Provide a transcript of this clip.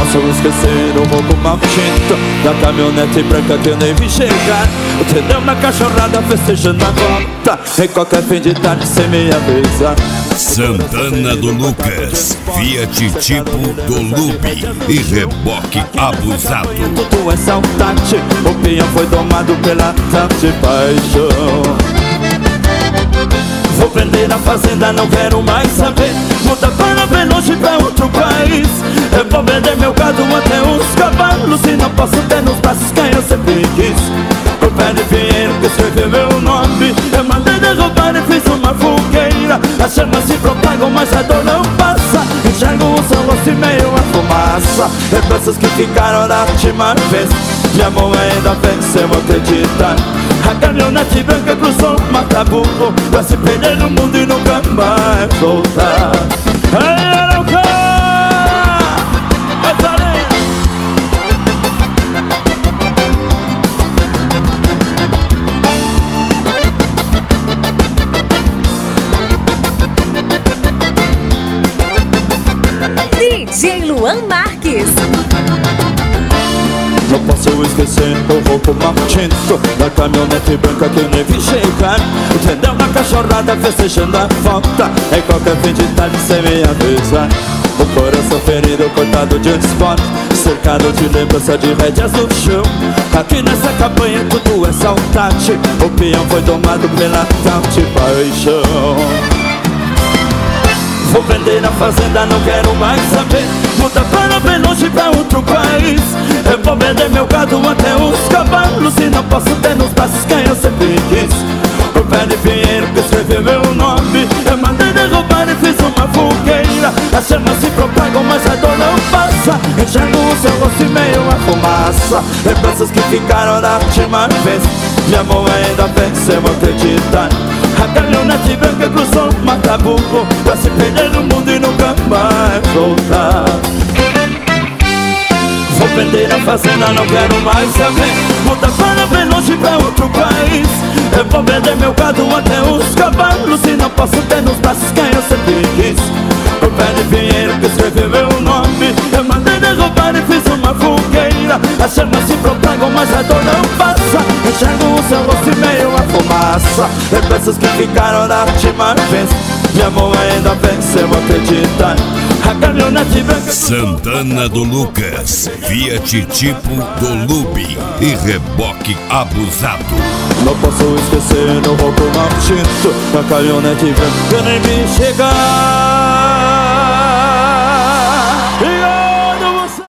posso esquecer o roubo maldito da caminhonete branca que eu nem vi chegar. O tendeu na cachorrada festejando a volta em qualquer fim de tarde sem me avisar. Santana do Lucas, Fiat tipo Golube e reboque abusado. Tudo é saudade, o peão foi domado pela tarde paixão. Vou vender a fazenda, não quero mais saber. Muda para bem longe pra outro país. Eu vou vender meu gado até os cavalos e não posso ter nos braços quem eu sempre quis. O pé de Pinheiro que escreveu meu nome, eu mandei derrubar e fiz uma fogueira. As chamas se propagam, mas a dor não passa. Enxergo o seu rosto e meio a fumaça. Lembranças que ficaram da última vez. De amor ainda venceu acreditar. A caminhonete branca cruzou o Mataburro pra se perder no mundo e nunca mais voltar. DJ Luan Marques. Não posso esquecer o roubo maldito da caminhonete branca que eu nem vi chegar. Entendeu na cachorrada festejando a volta em qualquer fim de tarde sem me avisar. O coração ferido, cortado de esporte, cercado de lembrança de rédeas no chão. Aqui nessa cabanha tudo é saudade. O peão foi domado pela tal de paixão. Vou vender a fazenda, não quero mais saber. Muda para bem longe pra outro país. Eu vou vender meu gado até os cavalos e não posso ter nos braços quem eu sempre quis. O pé de Pinheiro que escreveu meu nome, eu mandei derrubar e fiz uma fogueira. As chamas se propagam, mas a dor não passa. Enxergo o seu rosto e meio a fumaça. Lembranças que ficaram da última vez. De amor ainda venceu acreditar. A caminhonete branca cruzou o Mataburro pra se perder no mundo e nunca mais voltar. Vou vender a fazenda, não quero mais saber. Muda para bem longe pra outro país. Eu vou vender meu gado até os cavalos e não posso ter nos braços quem eu sempre quis. O pé de Pinheiro que escreveu meu nome, eu mandei derrubar e fiz uma fogueira. As chamas se propagam, mas a dor não passa. Enxergo o seu rosto e meio a fumaça. Lembranças que ficaram da última vez. De amor ainda venceu acreditar. A caminhonete branca. Santana do Lucas, Fiat tipo Golube e reboque abusado. Não posso esquecer o roubo maldito da caminhonete branca que eu nem vi chegar.